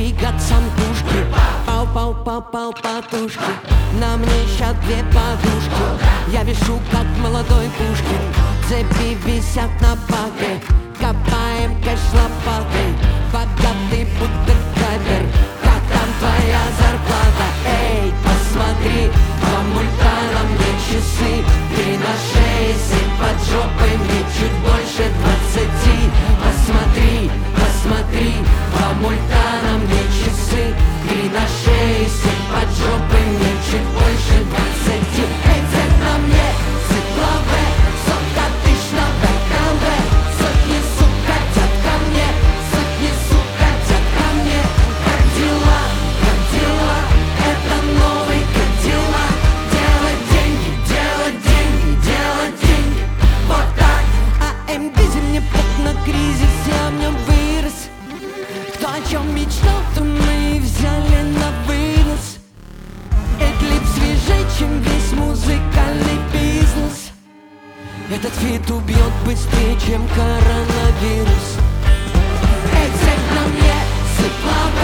двигаться пушки. Пау-пау-пау-пау потушки. На мне ща две подушки. Я вешу, как молодой Пушкин. Цепи висят на палке. Копаем кэш лопатой. Богатый бутербродер. Как там твоя зарплата? Эй, посмотри, два мульта на мне часы. 3 на 6, 7 под жопой, мне чуть больше 20. Посмотри, посмотри, два мульта на мне часы. 3 на 6, 7 под жопой, мне чуть больше 20. Эй, цепь на мне, цепь лаве, сотка тысяч на БКВ. Сотни, сука, тят ко мне, сотни, сука, тят ко мне. Как дела, как дела, это новый Кадиллак. Делать деньги, делать деньги, делать деньги, вот так. АМ Дизель мне под на кризис, я в нем вырос. Кто о чем мечтал, то мы взяли на вынос. Эклип свежей, чем весь музыкальный бизнес. Этот фит убьет быстрее, чем коронавирус. Эй, цепь на мне, цепь лаве.